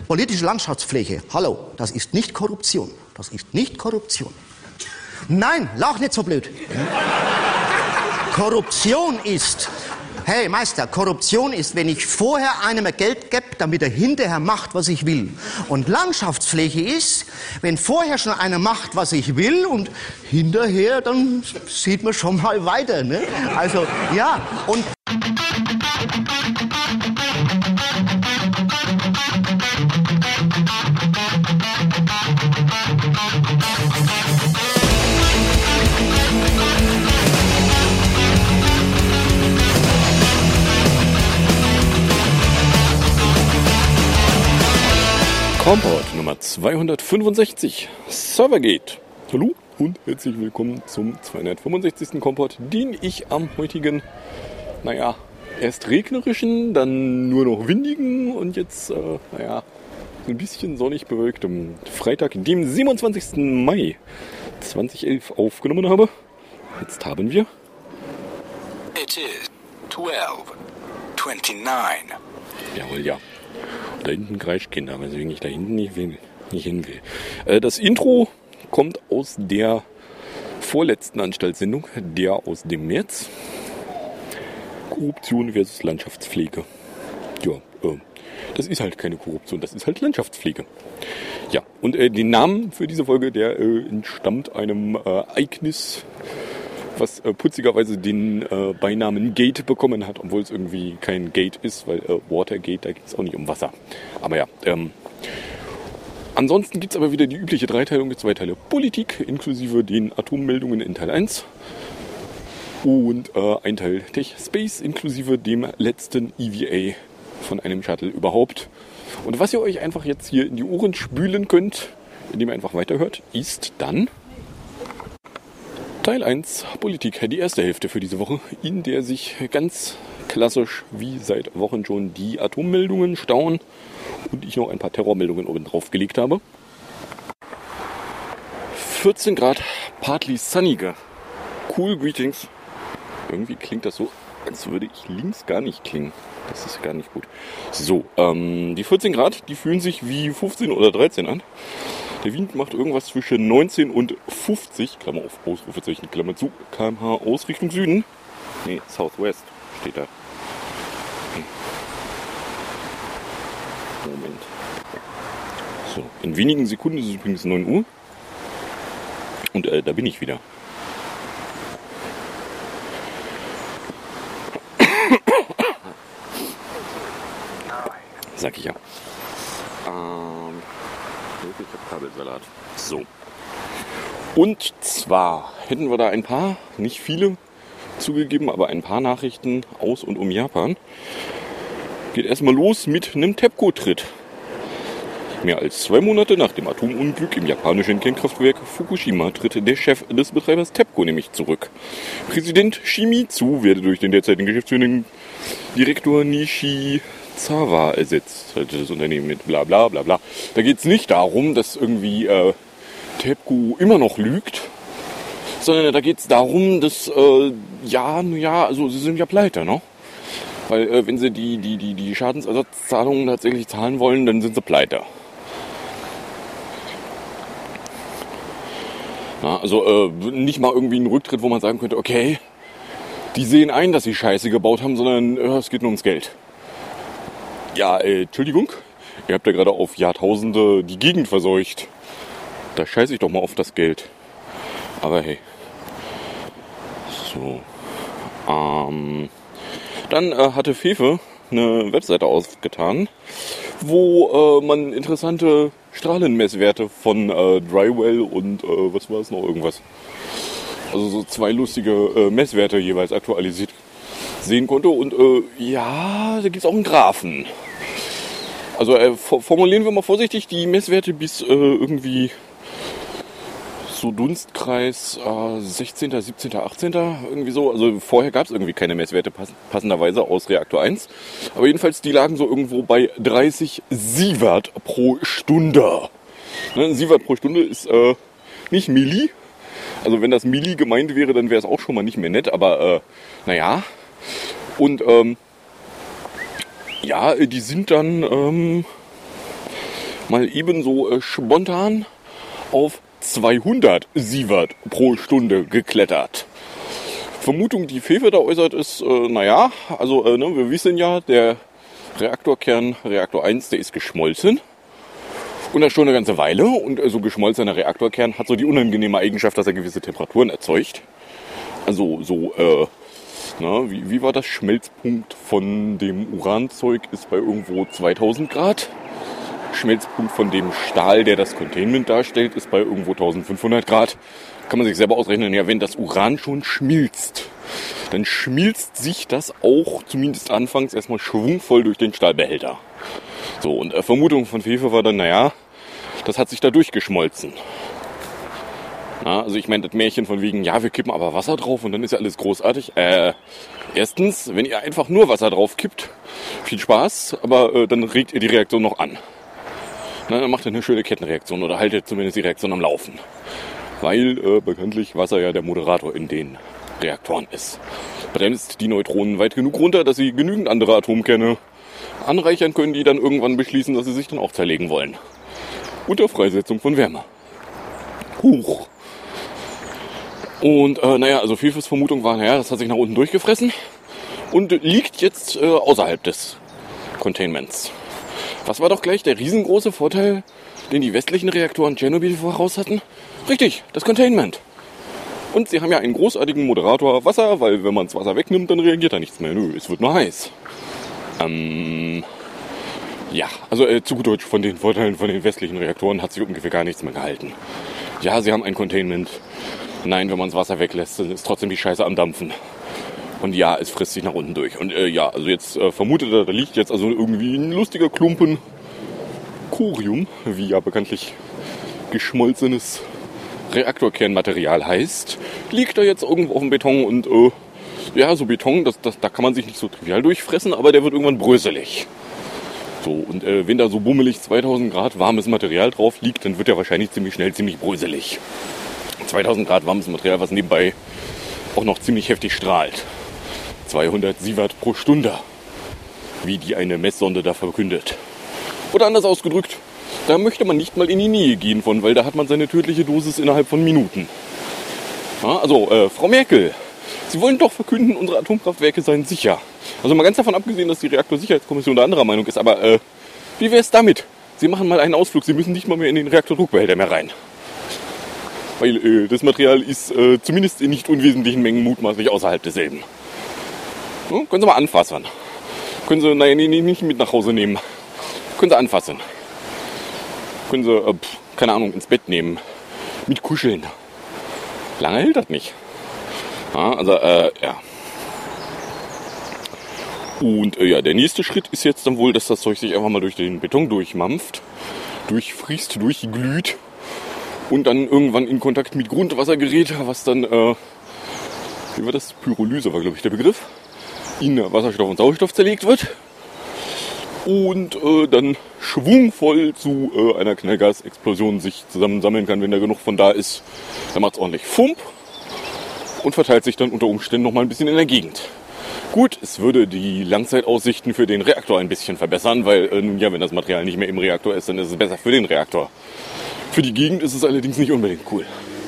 Politische Landschaftspflege, hallo, das ist nicht Korruption. Das ist nicht Korruption. Nein, lach nicht so blöd. Korruption ist, hey Meister, Korruption ist, wenn ich vorher einem Geld gebe, damit er hinterher macht, was ich will. Und Landschaftspflege ist, wenn vorher schon einer macht, was ich will und hinterher, dann sieht man schon mal weiter. Ne? Also, ja, und... Kompott Nummer 265, Servergate. Hallo und herzlich willkommen zum 265. Kompott, den ich am heutigen, erst regnerischen, dann nur noch windigen und jetzt, ein bisschen sonnig bewölktem Freitag, dem 27. Mai 2011 aufgenommen habe. Jetzt haben wir... It is 12:29. Jawohl, ja. Da hinten kreischt Kinder, weswegen ich da hinten nicht hin will. Das Intro kommt aus der vorletzten Anstaltssendung, der aus dem März. Korruption versus Landschaftspflege. Ja, das ist halt keine Korruption, das ist halt Landschaftspflege. Ja, und den Namen für diese Folge, der entstammt einem Ereignis, was putzigerweise den Beinamen Gate bekommen hat, obwohl es irgendwie kein Gate ist, weil Watergate, da geht es auch nicht um Wasser. Aber ja, ansonsten gibt es aber wieder die übliche Dreiteilung, 2 Teile Politik, inklusive den Atommeldungen in Teil 1 und ein Teil Tech Space, inklusive dem letzten EVA von einem Shuttle überhaupt. Und was ihr euch einfach jetzt hier in die Ohren spülen könnt, indem ihr einfach weiterhört, ist dann... Teil 1, Politik, die erste Hälfte für diese Woche, in der sich ganz klassisch wie seit Wochen schon die Atommeldungen stauen und ich noch ein paar Terrormeldungen oben drauf gelegt habe. 14 Grad, partly sunniger. Cool Greetings. Irgendwie klingt das so, als würde ich links gar nicht klingen. Das ist gar nicht gut. So, die 14 Grad, die fühlen sich wie 15 oder 13 an. Der Wind macht irgendwas zwischen 19 und 50, Klammer auf, Ausrufezeichen, Klammer zu, km/h aus Richtung Süden. Nee, Southwest steht da. Moment. So, in wenigen Sekunden ist es übrigens 9 Uhr. Und da bin ich wieder. Sag ich ja. Ich habe Kabelsalat. So. Und zwar hätten wir da ein paar, nicht viele zugegeben, aber ein paar Nachrichten aus und um Japan. Geht erstmal los mit einem TEPCO-Tritt. Mehr als 2 Monate nach dem Atomunglück im japanischen Kernkraftwerk Fukushima tritt der Chef des Betreibers TEPCO nämlich zurück. Präsident Shimizu werde durch den derzeitigen geschäftsführenden Direktor Nishizawa ersetzt, hatte das Unternehmen mit bla bla bla bla. Da geht es nicht darum, dass irgendwie TEPCO immer noch lügt, sondern da geht es darum, dass, also sie sind ja pleite, ne? Weil wenn sie die Schadensersatzzahlungen tatsächlich zahlen wollen, dann sind sie pleite. Ja, also nicht mal irgendwie ein Rücktritt, wo man sagen könnte, okay, die sehen ein, dass sie Scheiße gebaut haben, sondern es geht nur ums Geld. Ja, Entschuldigung, ihr habt ja gerade auf Jahrtausende die Gegend verseucht. Da scheiße ich doch mal auf das Geld. Aber hey. So. Dann hatte Fefe eine Webseite aufgetan, wo man interessante Strahlenmesswerte von Drywell und was war es noch, irgendwas. Also so 2 lustige Messwerte jeweils aktualisiert sehen konnte. Und da gibt es auch einen Graphen. Also formulieren wir mal vorsichtig die Messwerte bis irgendwie so Dunstkreis 16., 17., 18. irgendwie so. Also vorher gab es irgendwie keine Messwerte passenderweise aus Reaktor 1. Aber jedenfalls, die lagen so irgendwo bei 30 Sievert pro Stunde. Ne, Sievert pro Stunde ist nicht Milli. Also wenn das Milli gemeint wäre, dann wäre es auch schon mal nicht mehr nett. Aber naja. Und die sind dann mal ebenso spontan auf 200 Sievert pro Stunde geklettert. Vermutung, die Fefe da äußert, ist, wir wissen ja, der Reaktorkern, Reaktor 1, der ist geschmolzen. Und das schon eine ganze Weile. Und so geschmolzener Reaktorkern hat so die unangenehme Eigenschaft, dass er gewisse Temperaturen erzeugt. Also wie war das? Schmelzpunkt von dem Uranzeug ist bei irgendwo 2000 Grad. Schmelzpunkt von dem Stahl, der das Containment darstellt, ist bei irgendwo 1500 Grad. Kann man sich selber ausrechnen, ja, wenn das Uran schon schmilzt, dann schmilzt sich das auch zumindest anfangs erstmal schwungvoll durch den Stahlbehälter. So, und Vermutung von Fefe war dann, das hat sich da durchgeschmolzen. Na, also ich meine, das Märchen von wegen, ja, wir kippen aber Wasser drauf und dann ist ja alles großartig. Erstens, wenn ihr einfach nur Wasser drauf kippt, viel Spaß, aber dann regt ihr die Reaktion noch an. Na, dann macht ihr eine schöne Kettenreaktion oder haltet zumindest die Reaktion am Laufen. Weil bekanntlich Wasser ja der Moderator in den Reaktoren ist. Bremst die Neutronen weit genug runter, dass sie genügend andere Atomkerne anreichern können, die dann irgendwann beschließen, dass sie sich dann auch zerlegen wollen. Unter Freisetzung von Wärme. Huch. Und also Fefes Vermutung war, das hat sich nach unten durchgefressen und liegt jetzt außerhalb des Containments. Was war doch gleich der riesengroße Vorteil, den die westlichen Reaktoren Tschernobyl voraus hatten? Richtig, das Containment. Und sie haben ja einen großartigen Moderator Wasser, weil wenn man das Wasser wegnimmt, dann reagiert da nichts mehr. Nö, es wird nur heiß. Zu gut Deutsch, von den Vorteilen von den westlichen Reaktoren hat sich ungefähr gar nichts mehr gehalten. Ja, sie haben ein Containment. Nein, wenn man das Wasser weglässt, dann ist trotzdem die Scheiße am Dampfen. Und ja, es frisst sich nach unten durch. Und jetzt vermutet er, da liegt jetzt also irgendwie ein lustiger Klumpen Corium, wie ja bekanntlich geschmolzenes Reaktorkernmaterial heißt, liegt da jetzt irgendwo auf dem Beton und so Beton, da kann man sich nicht so trivial durchfressen, aber der wird irgendwann bröselig. So, und wenn da so bummelig 2000 Grad warmes Material drauf liegt, dann wird der wahrscheinlich ziemlich schnell ziemlich bröselig. 2000 Grad warmes Material, was nebenbei auch noch ziemlich heftig strahlt. 200 Sievert pro Stunde, wie die eine Messsonde da verkündet. Oder anders ausgedrückt, da möchte man nicht mal in die Nähe gehen von, weil da hat man seine tödliche Dosis innerhalb von Minuten. Ja, Frau Merkel, Sie wollen doch verkünden, unsere Atomkraftwerke seien sicher. Also mal ganz davon abgesehen, dass die Reaktorsicherheitskommission da anderer Meinung ist, aber wie wäre es damit? Sie machen mal einen Ausflug, Sie müssen nicht mal mehr in den Reaktordruckbehälter mehr rein. Weil das Material ist zumindest in nicht unwesentlichen Mengen mutmaßlich außerhalb desselben. Ja, können Sie mal anfassen. Können Sie, nicht mit nach Hause nehmen. Können Sie anfassen. Können Sie, ins Bett nehmen. Mit kuscheln. Lange hält das nicht. Ja, Und der nächste Schritt ist jetzt dann wohl, dass das Zeug sich einfach mal durch den Beton durchmampft, durchfriest, durchglüht und dann irgendwann in Kontakt mit Grundwasser gerät, was dann, wie war das? Pyrolyse war, glaube ich, der Begriff, in Wasserstoff und Sauerstoff zerlegt wird und dann schwungvoll zu einer Knallgasexplosion sich zusammensammeln kann, wenn da genug von da ist. Dann macht es ordentlich Fump und verteilt sich dann unter Umständen noch mal ein bisschen in der Gegend. Gut, es würde die Langzeitaussichten für den Reaktor ein bisschen verbessern, weil, wenn das Material nicht mehr im Reaktor ist, dann ist es besser für den Reaktor. Für die Gegend ist es allerdings nicht unbedingt cool.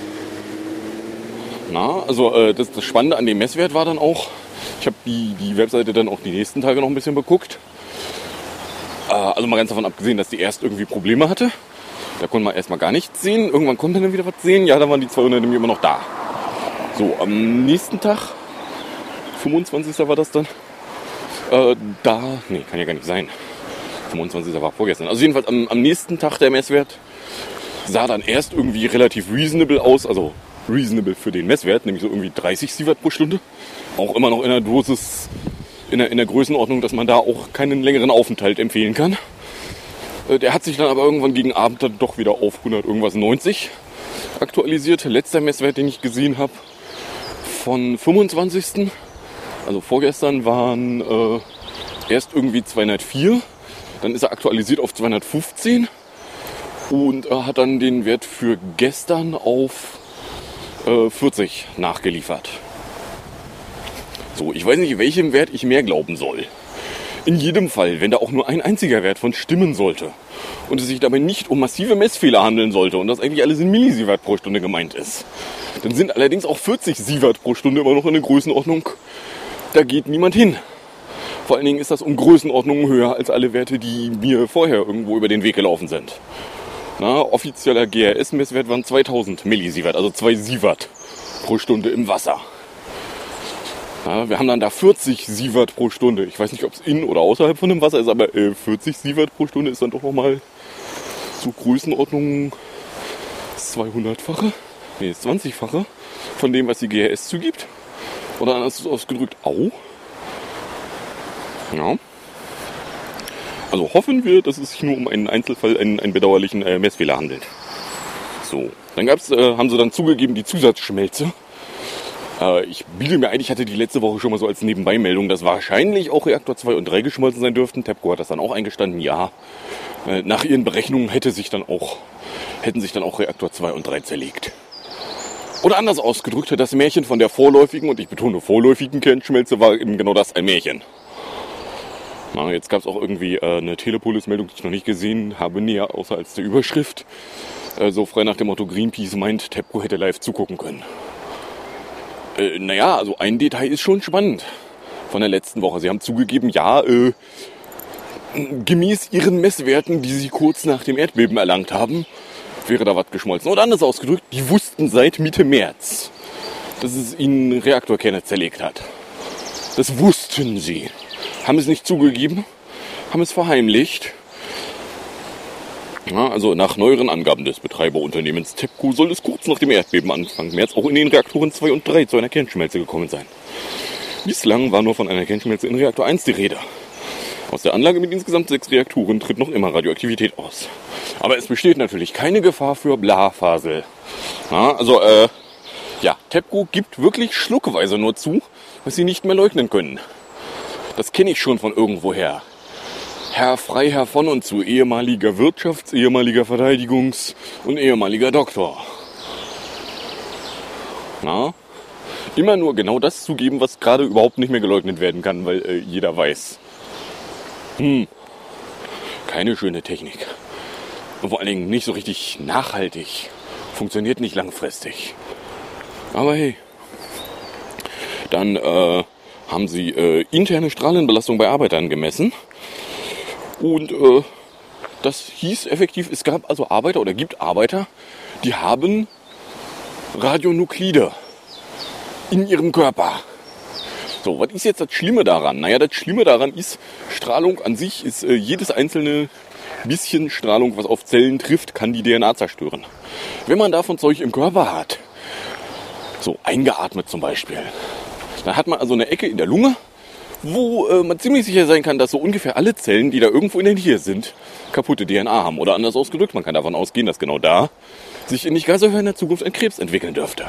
Das Spannende an dem Messwert war dann auch, ich habe die Webseite dann auch die nächsten Tage noch ein bisschen beguckt. Mal ganz davon abgesehen, dass die erst irgendwie Probleme hatte. Da konnte man erstmal gar nichts sehen. Irgendwann konnte man dann wieder was sehen. Ja, dann waren die 200 nämlich immer noch da. So, am nächsten Tag, 25. war das dann, kann ja gar nicht sein. 25. war vorgestern. Also jedenfalls am nächsten Tag der Messwert sah dann erst irgendwie relativ reasonable aus, also reasonable für den Messwert, nämlich so irgendwie 30 Sievert pro Stunde. Auch immer noch in der Dosis, in der Größenordnung, dass man da auch keinen längeren Aufenthalt empfehlen kann. Der hat sich dann aber irgendwann gegen Abend dann doch wieder auf 90 aktualisiert. Letzter Messwert, den ich gesehen habe, von 25. Also vorgestern waren erst irgendwie 204, dann ist er aktualisiert auf 215 und hat dann den Wert für gestern auf 40 nachgeliefert. So, ich weiß nicht, welchem Wert ich mehr glauben soll. In jedem Fall, wenn da auch nur ein einziger Wert von stimmen sollte und es sich dabei nicht um massive Messfehler handeln sollte und das eigentlich alles in Millisievert pro Stunde gemeint ist, dann sind allerdings auch 40 Sievert pro Stunde immer noch eine Größenordnung, da geht niemand hin. Vor allen Dingen ist das um Größenordnungen höher als alle Werte, die mir vorher irgendwo über den Weg gelaufen sind. Offizieller GRS-Messwert waren 2000 Millisievert, also 2 Sievert pro Stunde im Wasser. Wir haben dann da 40 Sievert pro Stunde. Ich weiß nicht, ob es in oder außerhalb von dem Wasser ist, aber 40 Sievert pro Stunde ist dann doch nochmal so Größenordnung 200-fache, nee, 20-fache von dem, was die GRS zugibt. Oder anders ausgedrückt, au. Ja. Also hoffen wir, dass es sich nur um einen Einzelfall, einen bedauerlichen Messfehler handelt. So, dann haben sie dann zugegeben, die Zusatzschmelze. Ich bilde mir ein, ich hatte die letzte Woche schon mal so als Nebenbeimeldung, dass wahrscheinlich auch Reaktor 2 und 3 geschmolzen sein dürften. TEPCO hat das dann auch eingestanden, ja. Nach ihren Berechnungen hätten sich dann auch Reaktor 2 und 3 zerlegt. Oder anders ausgedrückt, das Märchen von der vorläufigen, und ich betone vorläufigen Kernschmelze, war eben genau das, ein Märchen. Jetzt gab es auch irgendwie eine Telepolis-Meldung, die ich noch nicht gesehen habe, näher außer als der Überschrift. So frei nach dem Motto, Greenpeace meint, TEPCO hätte live zugucken können. Also ein Detail ist schon spannend von der letzten Woche. Sie haben zugegeben, ja, gemäß ihren Messwerten, die sie kurz nach dem Erdbeben erlangt haben, wäre da was geschmolzen. Oder anders ausgedrückt, die wussten seit Mitte März, dass es ihnen Reaktorkerne zerlegt hat. Das wussten sie. Haben es nicht zugegeben, haben es verheimlicht. Ja, also nach neueren Angaben des Betreiberunternehmens TEPCO soll es kurz nach dem Erdbeben Anfang März auch in den Reaktoren 2 und 3 zu einer Kernschmelze gekommen sein. Bislang war nur von einer Kernschmelze in Reaktor 1 die Rede. Aus der Anlage mit insgesamt 6 Reaktoren tritt noch immer Radioaktivität aus. Aber es besteht natürlich keine Gefahr für Blafasel. Ja, TEPCO gibt wirklich schluckweise nur zu, was sie nicht mehr leugnen können. Das kenne ich schon von irgendwoher. Herr Freiherr von und zu, ehemaliger ehemaliger Verteidigungs- und ehemaliger Doktor. Immer nur genau das zugeben, was gerade überhaupt nicht mehr geleugnet werden kann, weil jeder weiß. Keine schöne Technik. Und vor allen Dingen nicht so richtig nachhaltig. Funktioniert nicht langfristig. Aber hey. Dann haben sie interne Strahlenbelastung bei Arbeitern gemessen. Und das hieß effektiv, es gab also Arbeiter oder gibt Arbeiter, die haben Radionuklide in ihrem Körper. So, was ist jetzt das Schlimme daran? Das Schlimme daran ist, Strahlung an sich ist jedes einzelne bisschen Strahlung, was auf Zellen trifft, kann die DNA zerstören. Wenn man davon Zeug im Körper hat, so eingeatmet zum Beispiel, dann hat man also eine Ecke in der Lunge, wo man ziemlich sicher sein kann, dass so ungefähr alle Zellen, die da irgendwo in der Nähe sind, kaputte DNA haben. Oder anders ausgedrückt, man kann davon ausgehen, dass genau da sich in nicht gar so ferner Zukunft ein Krebs entwickeln dürfte.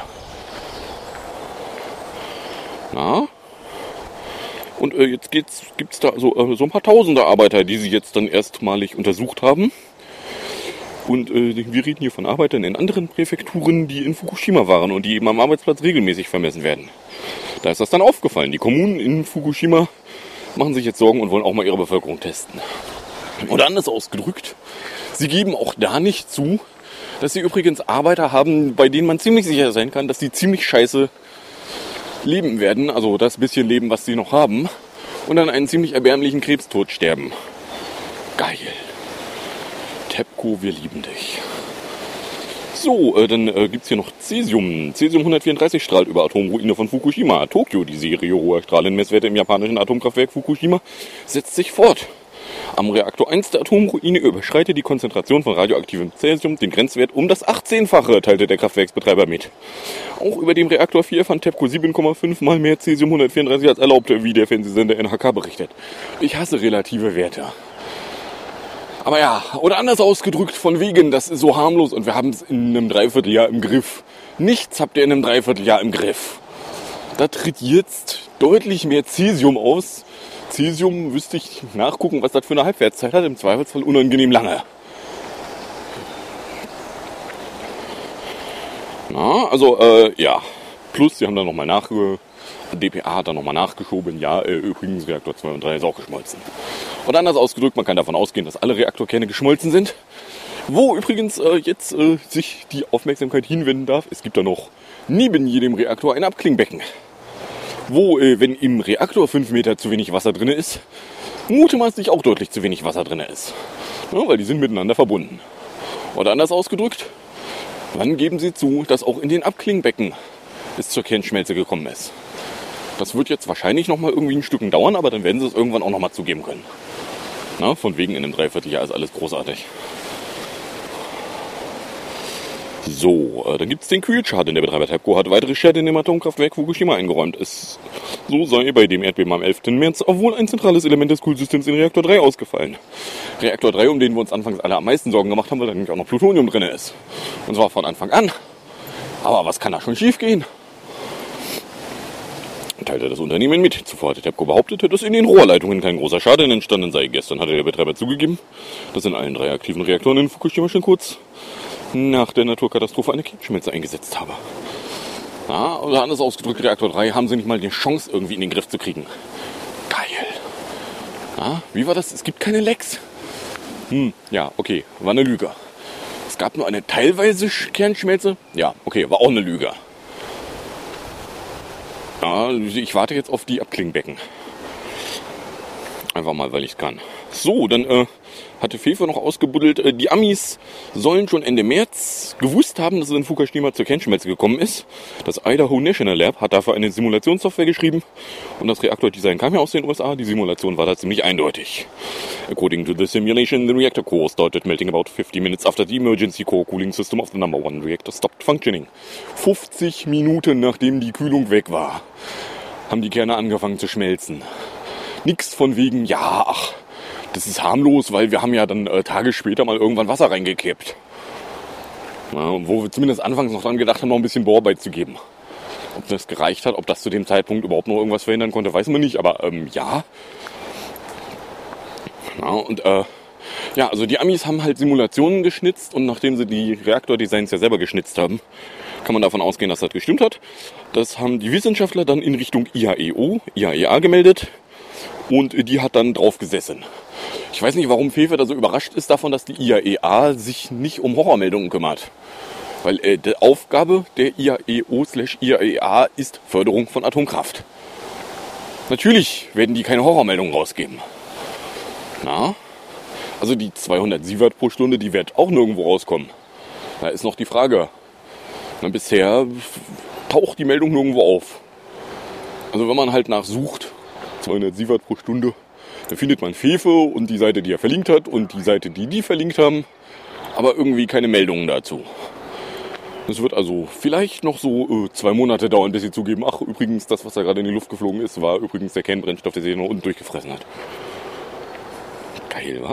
Und jetzt gibt's da so ein paar tausende Arbeiter, die sie jetzt dann erstmalig untersucht haben. Und wir reden hier von Arbeitern in anderen Präfekturen, die in Fukushima waren und die eben am Arbeitsplatz regelmäßig vermessen werden. Da ist das dann aufgefallen. Die Kommunen in Fukushima machen sich jetzt Sorgen und wollen auch mal ihre Bevölkerung testen. Oder anders ausgedrückt, sie geben auch da nicht zu, dass sie übrigens Arbeiter haben, bei denen man ziemlich sicher sein kann, dass die ziemlich scheiße leben werden, also das bisschen Leben, was sie noch haben, und dann einen ziemlich erbärmlichen Krebstod sterben. Geil. TEPCO, wir lieben dich. So, dann gibt's hier noch Cäsium. Cäsium-134 strahlt über Atomruine von Fukushima. Tokio, die Serie hoher Strahlenmesswerte im japanischen Atomkraftwerk Fukushima, setzt sich fort. Am Reaktor 1 der Atomruine überschreitet die Konzentration von radioaktivem Cäsium den Grenzwert um das 18-fache, teilte der Kraftwerksbetreiber mit. Auch über dem Reaktor 4 fand TEPCO 7,5 mal mehr Cäsium-134 als erlaubt, wie der Fernsehsender NHK berichtet. Ich hasse relative Werte. Aber ja, oder anders ausgedrückt, von wegen, das ist so harmlos und wir haben es in einem Dreivierteljahr im Griff. Nichts habt ihr in einem Dreivierteljahr im Griff. Da tritt jetzt deutlich mehr Cäsium aus. Cäsium müsste ich nachgucken, was das für eine Halbwertszeit hat. Im Zweifelsfall unangenehm lange. Ja. Plus, sie haben dann nochmal dpa hat dann nochmal nachgeschoben, ja, übrigens Reaktor 2 und 3 ist auch geschmolzen. Und anders ausgedrückt, man kann davon ausgehen, dass alle Reaktorkerne geschmolzen sind. Wo übrigens jetzt sich die Aufmerksamkeit hinwenden darf, es gibt da noch neben jedem Reaktor ein Abklingbecken. Wo, wenn im Reaktor 5 Meter zu wenig Wasser drin ist, mutmaßlich auch deutlich zu wenig Wasser drin ist. Ja, weil die sind miteinander verbunden. Oder anders ausgedrückt, wann geben Sie zu, dass auch in den Abklingbecken es zur Kernschmelze gekommen ist? Das wird jetzt wahrscheinlich nochmal irgendwie ein Stückchen dauern, aber dann werden Sie es irgendwann auch nochmal zugeben können. Na, von wegen in einem Dreivierteljahr ist alles großartig. So, dann gibt es den Kühlschaden. Der Betreiber TEPCO hat weitere Schäden in dem Atomkraftwerk Fukushima eingeräumt. So sei bei dem Erdbeben am 11. März wohl ein zentrales Element des Kühlsystems in Reaktor 3 ausgefallen. Reaktor 3, um den wir uns anfangs alle am meisten Sorgen gemacht haben, weil da nämlich auch noch Plutonium drin ist. Und zwar von Anfang an. Aber was kann da schon schief gehen? Teilte das Unternehmen mit. Zuvor hatte TEPCO behauptet, dass in den Rohrleitungen kein großer Schaden entstanden sei. Gestern hatte der Betreiber zugegeben, dass in allen 3 aktiven Reaktoren in Fukushima schon kurz nach der Naturkatastrophe eine Kernschmelze eingesetzt habe. Ja, oder anders ausgedrückt, Reaktor 3 haben sie nicht mal die Chance irgendwie in den Griff zu kriegen. Geil. Ja, wie war das? Es gibt keine Lecks. Ja, okay, war eine Lüge. Es gab nur eine teilweise Kernschmelze. Ja, okay, war auch eine Lüge. Ja, ich warte jetzt auf die Abklingbecken. Einfach mal, weil ich es kann. So, dann hatte Fefe noch ausgebuddelt, die Amis sollen schon Ende März gewusst haben, dass es in Fukushima zur Kernschmelze gekommen ist. Das Idaho National Lab hat dafür eine Simulationssoftware geschrieben und das Reaktordesign kam ja aus den USA. Die Simulation war da ziemlich eindeutig. According to the simulation, the reactor core started melting about 50 minutes after the emergency core cooling system of the number 1 reactor stopped functioning. 50 Minuten nachdem die Kühlung weg war, haben die Kerne angefangen zu schmelzen. Nix von wegen, ja, ach, das ist harmlos, weil wir haben ja dann Tage später mal irgendwann Wasser reingekippt. Ja, wo wir zumindest anfangs noch dran gedacht haben, noch ein bisschen Bohrarbeit zu geben. Ob das gereicht hat, ob das zu dem Zeitpunkt überhaupt noch irgendwas verhindern konnte, weiß man nicht, aber ja. Ja, und ja, also die Amis haben halt Simulationen geschnitzt und nachdem sie die Reaktordesigns ja selber geschnitzt haben, kann man davon ausgehen, dass das gestimmt hat. Das haben die Wissenschaftler dann in Richtung IAEA gemeldet und die hat dann drauf gesessen. Ich weiß nicht, warum Fefe da so überrascht ist davon, dass die IAEA sich nicht um Horrormeldungen kümmert. Weil die Aufgabe der IAEO/IAEA ist Förderung von Atomkraft. Natürlich werden die keine Horrormeldungen rausgeben. Na? Also die 200 Sievert pro Stunde, die wird auch nirgendwo rauskommen. Da ist noch die Frage. Na, bisher taucht die Meldung nirgendwo auf. Also wenn man halt nachsucht, 200 Sievert pro Stunde, da findet man Fefe und die Seite, die er verlinkt hat und die Seite, die verlinkt haben, aber irgendwie keine Meldungen dazu. Es wird also vielleicht noch so 2 Monate dauern, bis sie zugeben, ach übrigens, das, was da gerade in die Luft geflogen ist, war übrigens der Kernbrennstoff, der sich noch unten durchgefressen hat. Geil, wa?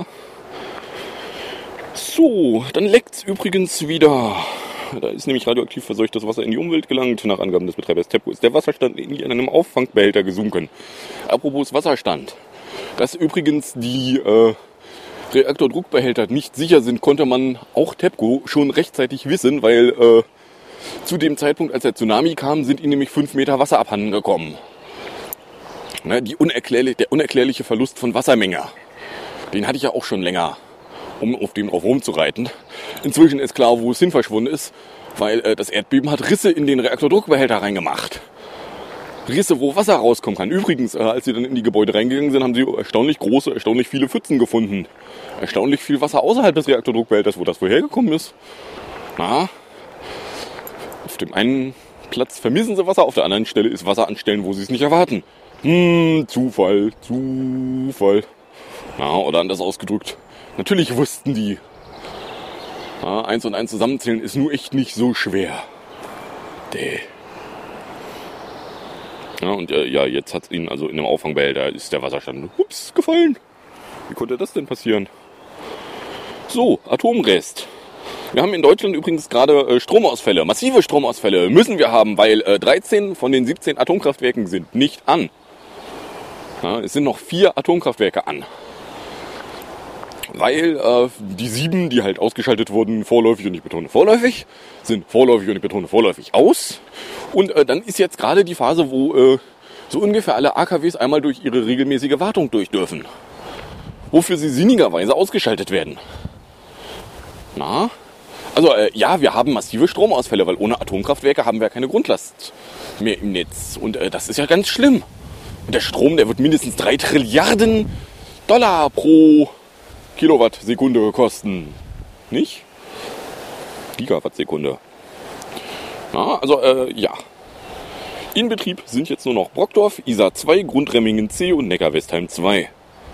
So, dann leckt's übrigens wieder. Da ist nämlich radioaktiv verseuchtes Wasser in die Umwelt gelangt. Nach Angaben des Betreibers TEPCO ist der Wasserstand in einem Auffangbehälter gesunken. Apropos Wasserstand. Dass übrigens die Reaktordruckbehälter nicht sicher sind, konnte man auch TEPCO schon rechtzeitig wissen, weil zu dem Zeitpunkt, als der Tsunami kam, sind ihnen nämlich 5 Meter Wasser abhanden gekommen. Ne, der unerklärliche Verlust von Wassermenge. Den hatte ich ja auch schon länger, um auf dem drauf rumzureiten. Inzwischen ist klar, wo es hin verschwunden ist, weil das Erdbeben hat Risse in den Reaktordruckbehälter reingemacht. Risse, wo Wasser rauskommen kann. Übrigens, als sie dann in die Gebäude reingegangen sind, haben sie erstaunlich große, erstaunlich viele Pfützen gefunden. Erstaunlich viel Wasser außerhalb des Reaktordruckbehälters, wo das woher gekommen ist. Na, auf dem einen Platz vermissen sie Wasser, auf der anderen Stelle ist Wasser an Stellen, wo sie es nicht erwarten. Zufall. Na, oder anders ausgedrückt. Natürlich wussten die. Ja, 1 und 1 zusammenzählen ist nur echt nicht so schwer. Ja, und ja, jetzt hat es ihnen also in einem Auffangbehälter ist der Wasserstand gefallen. Wie konnte das denn passieren? So, Atomrest. Wir haben in Deutschland übrigens gerade Stromausfälle. Massive Stromausfälle müssen wir haben, weil 13 von den 17 Atomkraftwerken sind nicht an. Ja, es sind noch 4 Atomkraftwerke an. weil die 7, die halt ausgeschaltet wurden, vorläufig, und ich betone vorläufig, sind vorläufig und ich betone vorläufig aus. Und dann ist jetzt gerade die Phase, wo so ungefähr alle AKWs einmal durch ihre regelmäßige Wartung durch dürfen. Wofür sie sinnigerweise ausgeschaltet werden. Na? Also ja, wir haben massive Stromausfälle, weil ohne Atomkraftwerke haben wir keine Grundlast mehr im Netz. Und das ist ja ganz schlimm. Und der Strom, der wird mindestens 3 Trilliarden Dollar pro Kilowattsekunde kosten. Nicht? Gigawattsekunde. Na, also ja. In Betrieb sind jetzt nur noch Brockdorf, Isar 2, Grundremmingen C und Neckar-Westheim 2.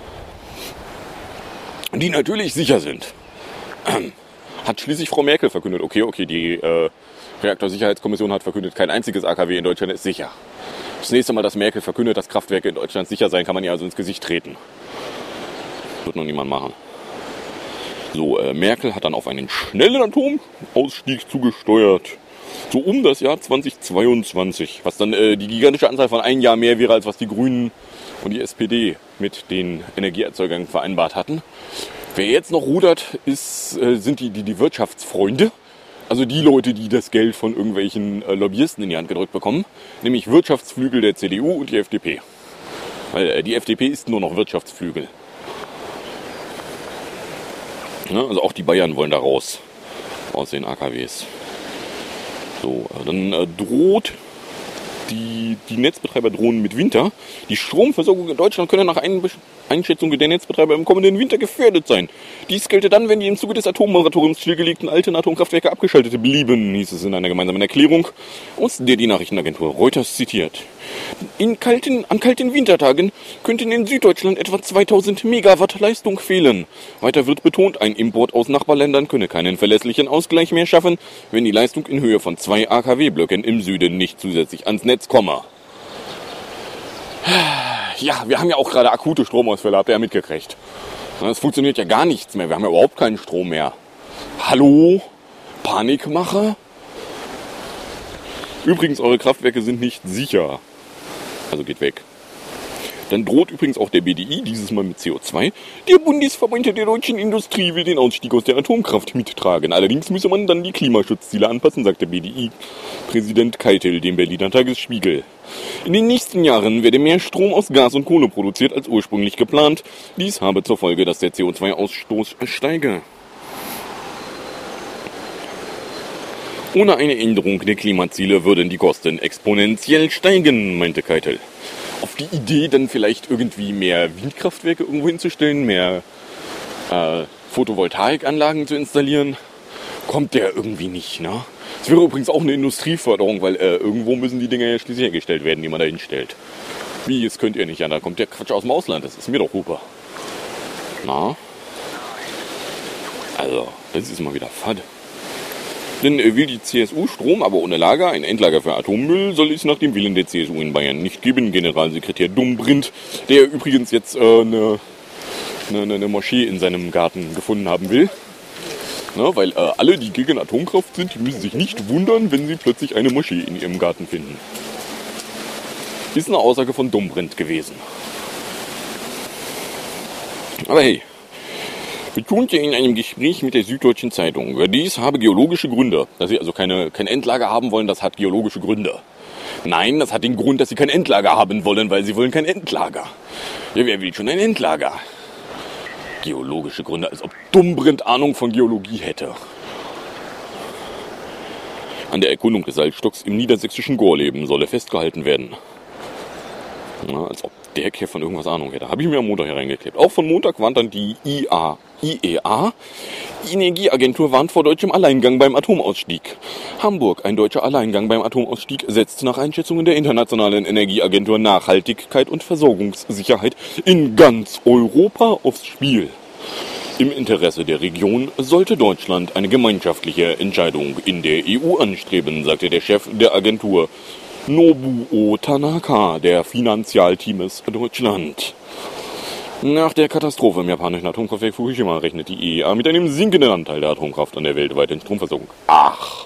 Die natürlich sicher sind. Hat schließlich Frau Merkel verkündet. Okay, die Reaktorsicherheitskommission hat verkündet, kein einziges AKW in Deutschland ist sicher. Das nächste Mal, dass Merkel verkündet, dass Kraftwerke in Deutschland sicher sein, kann man ihr also ins Gesicht treten. Wird noch niemand machen. So, Merkel hat dann auf einen schnellen Atomausstieg zugesteuert. So um das Jahr 2022. Was dann die gigantische Anzahl von einem Jahr mehr wäre, als was die Grünen und die SPD mit den Energieerzeugern vereinbart hatten. Wer jetzt noch rudert, sind die Wirtschaftsfreunde. Also die Leute, die das Geld von irgendwelchen Lobbyisten in die Hand gedrückt bekommen. Nämlich Wirtschaftsflügel der CDU und die FDP. Weil die FDP ist nur noch Wirtschaftsflügel. Ja, also auch die Bayern wollen da raus. Aus den AKWs. So, dann droht die Netzbetreiber drohen mit Winter. Die Stromversorgung in Deutschland könne nach Einschätzung der Netzbetreiber im kommenden Winter gefährdet sein. Dies gelte dann, wenn die im Zuge des Atommoratoriums stillgelegten alten Atomkraftwerke abgeschaltet blieben, hieß es in einer gemeinsamen Erklärung, aus der die Nachrichtenagentur Reuters zitiert. An kalten Wintertagen könnten in Süddeutschland etwa 2000 Megawatt Leistung fehlen. Weiter wird betont, ein Import aus Nachbarländern könne keinen verlässlichen Ausgleich mehr schaffen, wenn die Leistung in Höhe von 2 AKW-Blöcken im Süden nicht zusätzlich ans Netz komme. Ja, wir haben ja auch gerade akute Stromausfälle, habt ihr ja mitgekriegt. Es funktioniert ja gar nichts mehr, wir haben ja überhaupt keinen Strom mehr. Hallo? Panikmache? Übrigens, eure Kraftwerke sind nicht sicher. Also geht weg. Dann droht übrigens auch der BDI, dieses Mal mit CO2. Der Bundesverband der deutschen Industrie will den Ausstieg aus der Atomkraft mittragen. Allerdings müsse man dann die Klimaschutzziele anpassen, sagt der BDI-Präsident Keitel dem Berliner Tagesspiegel. In den nächsten Jahren werde mehr Strom aus Gas und Kohle produziert als ursprünglich geplant. Dies habe zur Folge, dass der CO2-Ausstoß steige. Ohne eine Änderung der Klimaziele würden die Kosten exponentiell steigen, meinte Keitel. Auf die Idee, dann vielleicht irgendwie mehr Windkraftwerke irgendwo hinzustellen, mehr Photovoltaikanlagen zu installieren, kommt der irgendwie nicht, ne? Das wäre übrigens auch eine Industrieförderung, weil irgendwo müssen die Dinger ja schließlich hergestellt werden, die man da hinstellt. Wie, das könnt ihr nicht, ja, da kommt der Quatsch aus dem Ausland, das ist mir doch Hupe. Na? Also, das ist mal wieder fad. Denn will die CSU Strom, aber ohne Lager, ein Endlager für Atommüll, soll es nach dem Willen der CSU in Bayern nicht geben. Generalsekretär Dumbrindt, der übrigens jetzt eine Moschee in seinem Garten gefunden haben will. Na, weil alle, die gegen Atomkraft sind, die müssen sich nicht wundern, wenn sie plötzlich eine Moschee in ihrem Garten finden. Ist eine Aussage von Dumbrindt gewesen. Aber hey, betonte in einem Gespräch mit der Süddeutschen Zeitung, dies habe geologische Gründe. Dass sie also kein Endlager haben wollen, das hat geologische Gründe. Nein, das hat den Grund, dass sie kein Endlager haben wollen, weil sie wollen kein Endlager. Ja, wer will schon ein Endlager? Geologische Gründe, als ob Dumbrindt Ahnung von Geologie hätte. An der Erkundung des Salzstocks im niedersächsischen Gorleben solle festgehalten werden. Ja, als ob der Kerl von irgendwas Ahnung hätte. Habe ich mir am Montag hereingeklebt. Auch von Montag warnt dann die IEA. Die Energieagentur warnt vor deutschem Alleingang beim Atomausstieg. Hamburg, ein deutscher Alleingang beim Atomausstieg, setzt nach Einschätzungen der Internationalen Energieagentur Nachhaltigkeit und Versorgungssicherheit in ganz Europa aufs Spiel. Im Interesse der Region sollte Deutschland eine gemeinschaftliche Entscheidung in der EU anstreben, sagte der Chef der Agentur Nobuo Tanaka, der Finanzialteams Deutschland. Nach der Katastrophe im japanischen Atomkraftwerk Fukushima rechnet die IEA mit einem sinkenden Anteil der Atomkraft an der weltweiten Stromversorgung. Ach,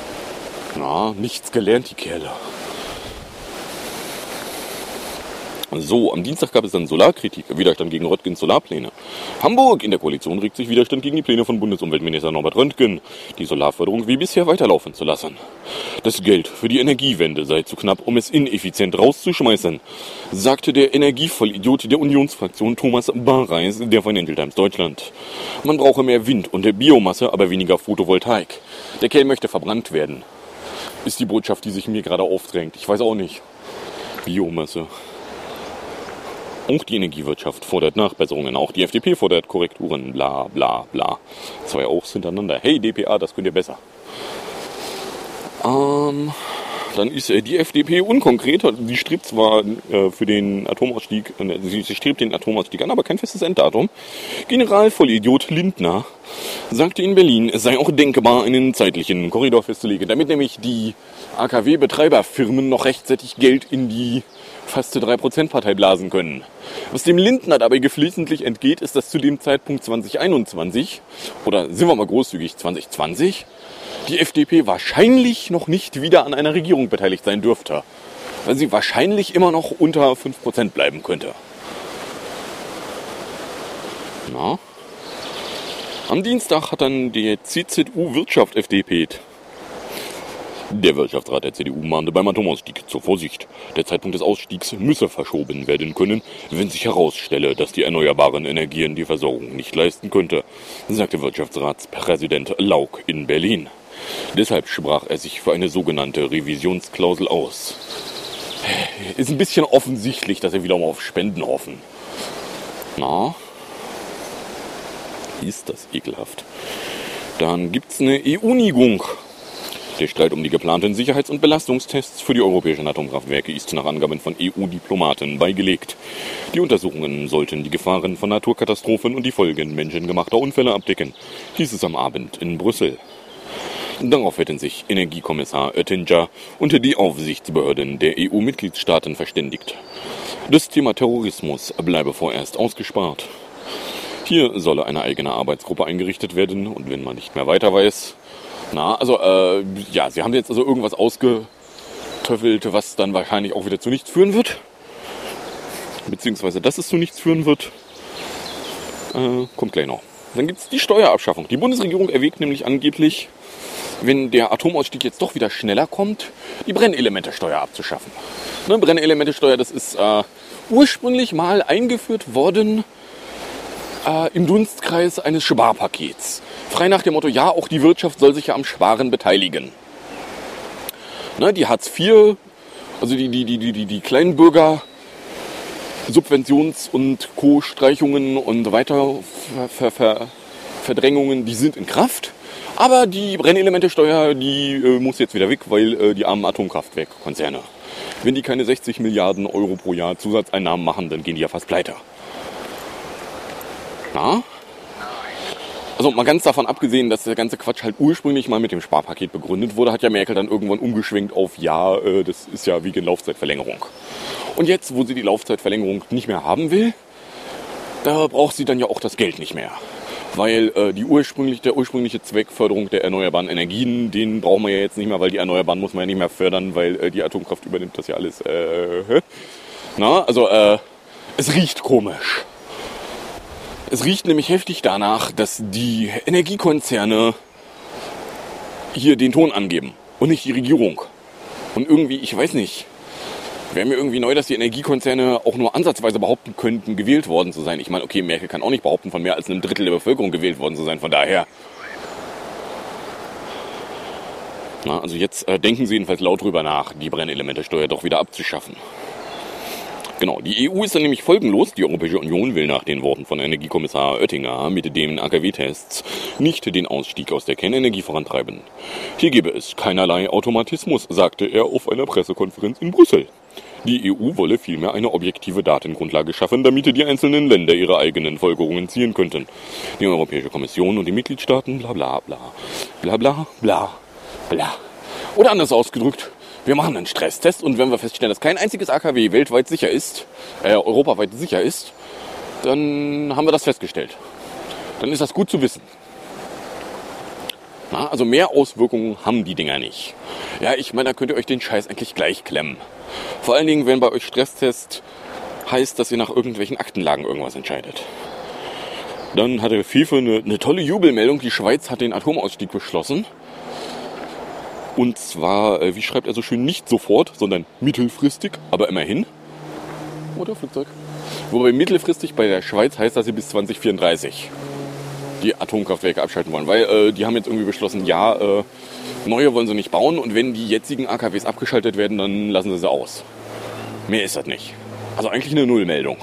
na, nichts gelernt, die Kerle. So, am Dienstag gab es dann Solarkritik, Widerstand gegen Röttgens Solarpläne. Hamburg, in der Koalition regt sich Widerstand gegen die Pläne von Bundesumweltminister Norbert Röttgen, die Solarförderung wie bisher weiterlaufen zu lassen. Das Geld für die Energiewende sei zu knapp, um es ineffizient rauszuschmeißen, sagte der Energievollidiot der Unionsfraktion Thomas Barreis der Financial Times Deutschland. Man brauche mehr Wind und Biomasse, aber weniger Photovoltaik. Der Kerl möchte verbrannt werden. Ist die Botschaft, die sich mir gerade aufdrängt. Ich weiß auch nicht. Biomasse. Auch die Energiewirtschaft fordert Nachbesserungen, auch die FDP fordert Korrekturen, bla bla bla. Zwei Auchs hintereinander. Hey DPA, das könnt ihr besser. Dann ist die FDP unkonkret. Sie strebt zwar für den Atomausstieg, sie strebt den Atomausstieg an, aber kein festes Enddatum. Generalvollidiot Lindner sagte in Berlin, es sei auch denkbar, einen zeitlichen Korridor festzulegen, damit nämlich die AKW-Betreiberfirmen noch rechtzeitig Geld in die fast 3%-Partei blasen können. Was dem Lindner dabei geflissentlich entgeht, ist, dass zu dem Zeitpunkt 2021, oder sind wir mal großzügig, 2020, die FDP wahrscheinlich noch nicht wieder an einer Regierung beteiligt sein dürfte, weil sie wahrscheinlich immer noch unter 5% bleiben könnte. Na? Am Dienstag hat dann die CZU-Wirtschaft FDP. Der Wirtschaftsrat der CDU mahnte beim Atomausstieg zur Vorsicht. Der Zeitpunkt des Ausstiegs müsse verschoben werden können, wenn sich herausstelle, dass die erneuerbaren Energien die Versorgung nicht leisten könnte, sagte Wirtschaftsratspräsident Lauck in Berlin. Deshalb sprach er sich für eine sogenannte Revisionsklausel aus. Ist ein bisschen offensichtlich, dass er wieder mal auf Spenden hoffen. Na? Ist das ekelhaft. Dann gibt's eine EU-Nigung. Der Streit um die geplanten Sicherheits- und Belastungstests für die europäischen Atomkraftwerke ist nach Angaben von EU-Diplomaten beigelegt. Die Untersuchungen sollten die Gefahren von Naturkatastrophen und die Folgen menschengemachter Unfälle abdecken, hieß es am Abend in Brüssel. Darauf hätten sich Energiekommissar Oettinger und die Aufsichtsbehörden der EU-Mitgliedstaaten verständigt. Das Thema Terrorismus bleibe vorerst ausgespart. Hier solle eine eigene Arbeitsgruppe eingerichtet werden und wenn man nicht mehr weiter weiß, sie haben jetzt also irgendwas ausgetöffelt, was dann wahrscheinlich auch wieder zu nichts führen wird. Beziehungsweise, dass es zu nichts führen wird, kommt gleich noch. Dann gibt es die Steuerabschaffung. Die Bundesregierung erwägt nämlich angeblich, wenn der Atomausstieg jetzt doch wieder schneller kommt, die Brennelementesteuer abzuschaffen. Ne, Brennelementesteuer, das ist ursprünglich mal eingeführt worden im Dunstkreis eines Sparpakets. Frei nach dem Motto, ja, auch die Wirtschaft soll sich ja am Sparen beteiligen. Ne, die Hartz IV, also die Kleinbürger Subventions- und Co-Streichungen und weiter Verdrängungen, die sind in Kraft. Aber die Brennelementesteuer, die muss jetzt wieder weg, weil die armen Atomkraftwerkkonzerne, wenn die keine 60 Milliarden Euro pro Jahr Zusatzeinnahmen machen, dann gehen die ja fast pleite. Na? Also mal ganz davon abgesehen, dass der ganze Quatsch halt ursprünglich mal mit dem Sparpaket begründet wurde, hat ja Merkel dann irgendwann umgeschwenkt auf, ja, das ist ja wegen Laufzeitverlängerung. Und jetzt, wo sie die Laufzeitverlängerung nicht mehr haben will, da braucht sie dann ja auch das Geld nicht mehr. Weil der ursprüngliche Zweck Förderung der erneuerbaren Energien, den brauchen wir ja jetzt nicht mehr, weil die Erneuerbaren muss man ja nicht mehr fördern, weil die Atomkraft übernimmt das ja alles. Es riecht komisch. Es riecht nämlich heftig danach, dass die Energiekonzerne hier den Ton angeben und nicht die Regierung. Und irgendwie, ich weiß nicht, wäre mir irgendwie neu, dass die Energiekonzerne auch nur ansatzweise behaupten könnten, gewählt worden zu sein. Ich meine, okay, Merkel kann auch nicht behaupten, von mehr als einem Drittel der Bevölkerung gewählt worden zu sein, von daher. Na, also jetzt denken Sie jedenfalls laut drüber nach, die Brennelementesteuer doch wieder abzuschaffen. Genau, die EU ist dann nämlich folgenlos. Die Europäische Union will nach den Worten von Energiekommissar Oettinger mit den AKW-Tests nicht den Ausstieg aus der Kernenergie vorantreiben. Hier gebe es keinerlei Automatismus, sagte er auf einer Pressekonferenz in Brüssel. Die EU wolle vielmehr eine objektive Datengrundlage schaffen, damit die einzelnen Länder ihre eigenen Folgerungen ziehen könnten. Die Europäische Kommission und die Mitgliedstaaten bla bla bla bla bla bla bla. Oder anders ausgedrückt, wir machen einen Stresstest und wenn wir feststellen, dass kein einziges AKW weltweit sicher ist, europaweit sicher ist, dann haben wir das festgestellt. Dann ist das gut zu wissen. Na, also mehr Auswirkungen haben die Dinger nicht. Ja, ich meine, da könnt ihr euch den Scheiß eigentlich gleich klemmen. Vor allen Dingen, wenn bei euch Stresstest heißt, dass ihr nach irgendwelchen Aktenlagen irgendwas entscheidet. Dann hatte FIFA eine tolle Jubelmeldung. Die Schweiz hat den Atomausstieg beschlossen. Und zwar, wie schreibt er so schön, nicht sofort, sondern mittelfristig, aber immerhin. Oder Flugzeug? Wobei mittelfristig bei der Schweiz heißt, dass sie bis 2034 die Atomkraftwerke abschalten wollen. Weil die haben jetzt irgendwie beschlossen, neue wollen sie nicht bauen. Und wenn die jetzigen AKWs abgeschaltet werden, dann lassen sie aus. Mehr ist das nicht. Also eigentlich eine Nullmeldung.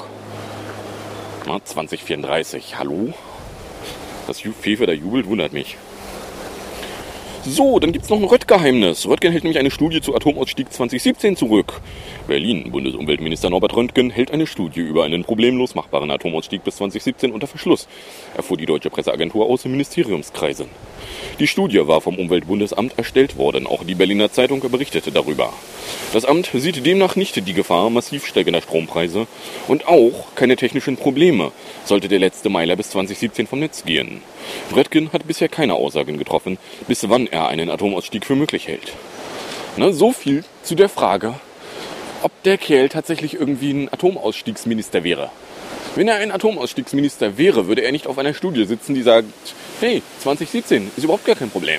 2034, hallo? Dass FIFA da jubelt, wundert mich. So, dann gibt es noch ein Röttgen-Geheimnis. Röttgen hält nämlich eine Studie zu Atomausstieg 2017 zurück. Berlin, Bundesumweltminister Norbert Röttgen hält eine Studie über einen problemlos machbaren Atomausstieg bis 2017 unter Verschluss, erfuhr die deutsche Presseagentur aus den Ministeriumskreisen. Die Studie war vom Umweltbundesamt erstellt worden. Auch die Berliner Zeitung berichtete darüber. Das Amt sieht demnach nicht die Gefahr massiv steigender Strompreise und auch keine technischen Probleme, sollte der letzte Meiler bis 2017 vom Netz gehen. Röttgen hat bisher keine Aussagen getroffen, bis wann er einen Atomausstieg für möglich hält. So viel zu der Frage, ob der Kerl tatsächlich irgendwie ein Atomausstiegsminister wäre. Wenn er ein Atomausstiegsminister wäre, würde er nicht auf einer Studie sitzen, die sagt, hey, 2017 ist überhaupt gar kein Problem.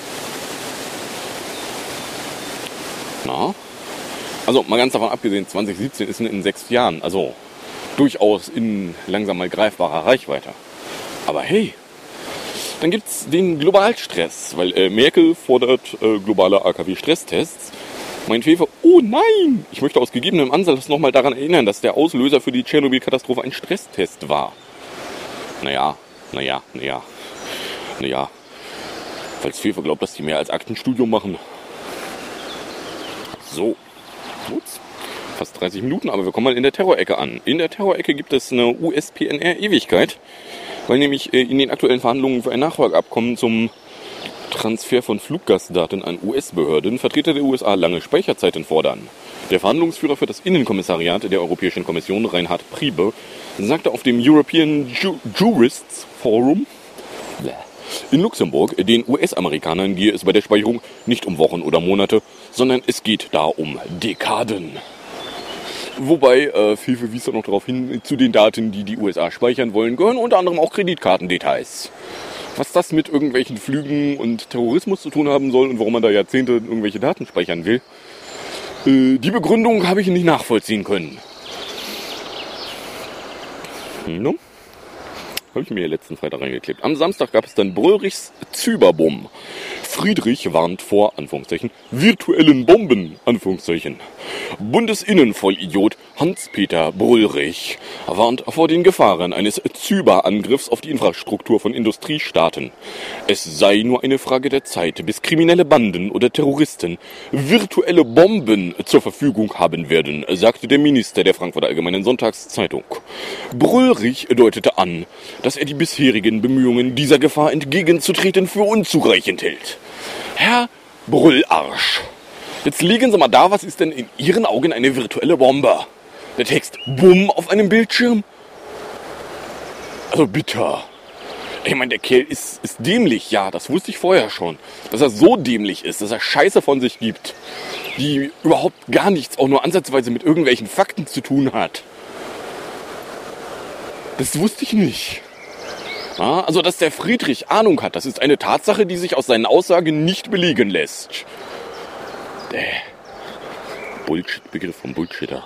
Also mal ganz davon abgesehen, 2017 ist in 6 Jahren, also durchaus in langsam mal greifbarer Reichweite. Aber hey, dann gibt's den Globalstress, weil Merkel fordert globale AKW-Stresstests. Mein FIFA, oh nein! Ich möchte aus gegebenem Anlass nochmal daran erinnern, dass der Auslöser für die Tschernobyl-Katastrophe ein Stresstest war. Naja. Falls FIFA glaubt, dass die mehr als Aktenstudium machen. So. Gut. Fast 30 Minuten, aber wir kommen mal in der Terrorecke an. In der Terrorecke gibt es eine US-PNR-Ewigkeit, weil nämlich in den aktuellen Verhandlungen für ein Nachfolgeabkommen zum Transfer von Fluggastdaten an US-Behörden Vertreter der USA lange Speicherzeiten fordern. Der Verhandlungsführer für das Innenkommissariat der Europäischen Kommission, Reinhard Priebe, sagte auf dem European Jurists Forum in Luxemburg, den US-Amerikanern gehe es bei der Speicherung nicht um Wochen oder Monate, sondern es geht da um Dekaden. Wobei, FIFA wies noch darauf hin, zu den Daten, die die USA speichern wollen, gehören unter anderem auch Kreditkartendetails. Was das mit irgendwelchen Flügen und Terrorismus zu tun haben soll und warum man da Jahrzehnte irgendwelche Daten speichern will, die Begründung habe ich nicht nachvollziehen können. Habe ich mir letzten Freitag reingeklebt. Am Samstag gab es dann Brüllrichs Zyberbomben. Friedrich warnt vor, Anführungszeichen, virtuellen Bomben, Anführungszeichen. Bundesinnenvollidiot Hans-Peter Brüllrich warnt vor den Gefahren eines Cyberangriffs auf die Infrastruktur von Industriestaaten. Es sei nur eine Frage der Zeit, bis kriminelle Banden oder Terroristen virtuelle Bomben zur Verfügung haben werden, sagte der Minister der Frankfurter Allgemeinen Sonntagszeitung. Brüllrich deutete an, dass er die bisherigen Bemühungen, dieser Gefahr entgegenzutreten, für unzureichend hält. Herr Brüllarsch, jetzt legen Sie mal da, was ist denn in Ihren Augen eine virtuelle Bombe? Der Text Bumm auf einem Bildschirm? Also bitte. Ich meine, der Kerl ist dämlich, ja, das wusste ich vorher schon. Dass er so dämlich ist, dass er Scheiße von sich gibt, die überhaupt gar nichts, auch nur ansatzweise mit irgendwelchen Fakten zu tun hat. Das wusste ich nicht. Ja, also, dass der Friedrich Ahnung hat, das ist eine Tatsache, die sich aus seinen Aussagen nicht belegen lässt. Bullshit-Begriff vom Bullshitter.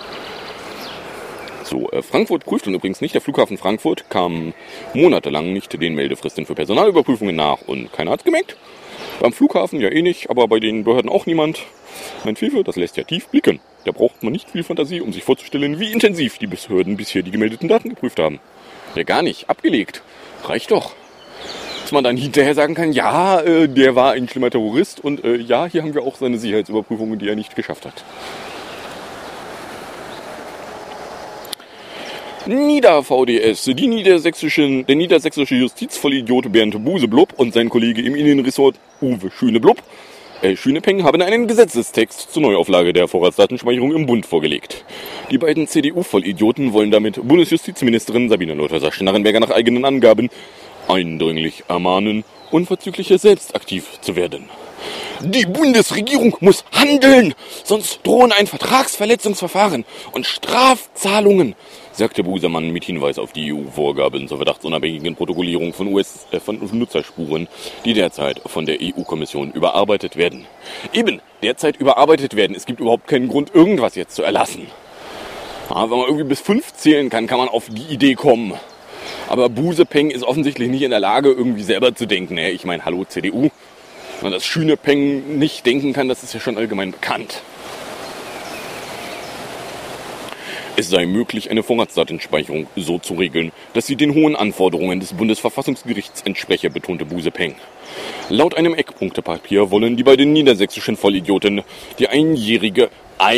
So, Frankfurt prüft und übrigens nicht. Der Flughafen Frankfurt kam monatelang nicht den Meldefristen für Personalüberprüfungen nach und keiner hat's gemerkt. Beim Flughafen ja eh nicht, aber bei den Behörden auch niemand. Mein FIFA, das lässt ja tief blicken. Da braucht man nicht viel Fantasie, um sich vorzustellen, wie intensiv die Behörden bisher die gemeldeten Daten geprüft haben. Ja, gar nicht. Abgelegt. Reicht doch. Dass man dann hinterher sagen kann, ja, der war ein schlimmer Terrorist und ja, hier haben wir auch seine Sicherheitsüberprüfungen, die er nicht geschafft hat. Nieder-VDS. Der niedersächsische Justizvollidiot Bernd Buseblub und sein Kollege im Innenressort Uwe Schönepeng haben einen Gesetzestext zur Neuauflage der Vorratsdatenspeicherung im Bund vorgelegt. Die beiden CDU-Vollidioten wollen damit Bundesjustizministerin Sabine Leutherer-Schnarrenberger nach eigenen Angaben eindringlich ermahnen, unverzüglich selbst aktiv zu werden. Die Bundesregierung muss handeln, sonst drohen ein Vertragsverletzungsverfahren und Strafzahlungen, sagte Busemann mit Hinweis auf die EU-Vorgaben zur verdachtsunabhängigen Protokollierung von Nutzerspuren, die derzeit von der EU-Kommission überarbeitet werden. Eben, derzeit überarbeitet werden. Es gibt überhaupt keinen Grund, irgendwas jetzt zu erlassen. Ja, wenn man irgendwie bis 5 zählen kann, kann man auf die Idee kommen. Aber Busepeng ist offensichtlich nicht in der Lage, irgendwie selber zu denken. Ich meine, hallo CDU. Wenn das Schünepeng nicht denken kann, das ist ja schon allgemein bekannt. Es sei möglich, eine Vorratsdatenspeicherung so zu regeln, dass sie den hohen Anforderungen des Bundesverfassungsgerichts entspreche, betonte Busepeng. Laut einem Eckpunktepapier wollen die beiden niedersächsischen Vollidioten die einjährige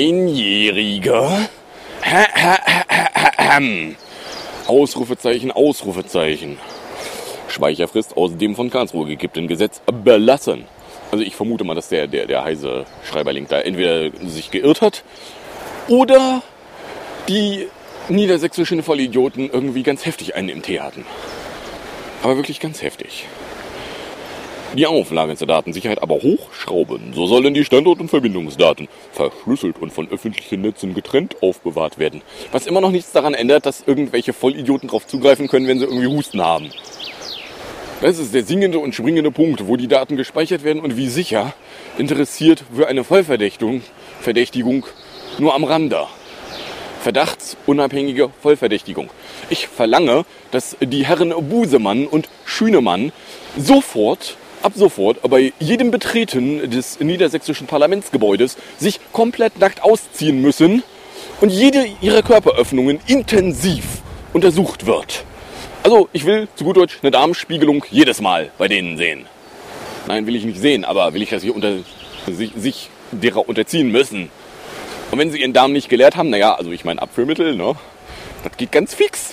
Ausrufezeichen, Speicherfrist aus dem von Karlsruhe gekippten Gesetz belassen. Also ich vermute mal, dass der heise Schreiberling da entweder sich geirrt hat oder die niedersächsischen Vollidioten irgendwie ganz heftig einen im Tee hatten. Aber wirklich ganz heftig. Die Auflagen zur Datensicherheit aber hochschrauben. So sollen die Standort- und Verbindungsdaten verschlüsselt und von öffentlichen Netzen getrennt aufbewahrt werden. Was immer noch nichts daran ändert, dass irgendwelche Vollidioten drauf zugreifen können, wenn sie irgendwie Husten haben. Das ist der singende und springende Punkt, wo die Daten gespeichert werden und wie sicher interessiert für eine Vollverdächtigung nur am Rande. Verdachtsunabhängige Vollverdächtigung. Ich verlange, dass die Herren Busemann und Schünemann ab sofort bei jedem Betreten des niedersächsischen Parlamentsgebäudes sich komplett nackt ausziehen müssen und jede ihrer Körperöffnungen intensiv untersucht wird. Also, ich will, zu gut Deutsch, eine Darmspiegelung jedes Mal bei denen sehen. Nein, will ich nicht sehen, aber will ich, dass sie sich derer unterziehen müssen. Und wenn sie ihren Darm nicht geleert haben, also ich meine Abführmittel, ne? Das geht ganz fix.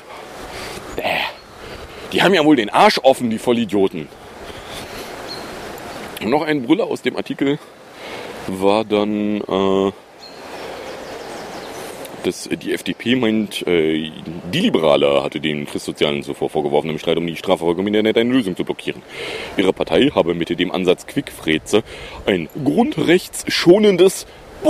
Die haben ja wohl den Arsch offen, die Vollidioten. Und noch ein Brüller aus dem Artikel war dann, dass die FDP meint, die Liberale hatte den Christsozialen zuvor vorgeworfen, im Streit um die Strafverfolgung im Internet eine Lösung zu blockieren. Ihre Partei habe mit dem Ansatz Quickfreze ein grundrechtsschonendes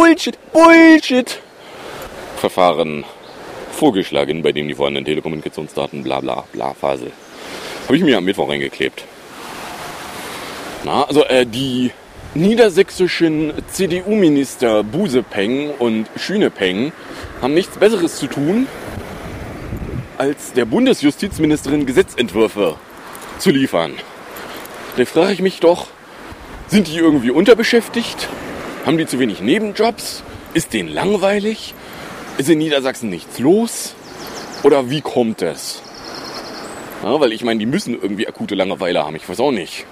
Bullshit-Verfahren vorgeschlagen, bei dem die vorhandenen Telekommunikationsdaten bla bla bla Phase. Habe ich mir am Mittwoch reingeklebt. Die niedersächsischen CDU-Minister Busepeng und Schünepeng haben nichts Besseres zu tun, als der Bundesjustizministerin Gesetzentwürfe zu liefern. Da frage ich mich doch, sind die irgendwie unterbeschäftigt? Haben die zu wenig Nebenjobs? Ist denen langweilig? Ist in Niedersachsen nichts los? Oder wie kommt es? Ja, weil ich meine, die müssen irgendwie akute Langeweile haben. Ich weiß auch nicht.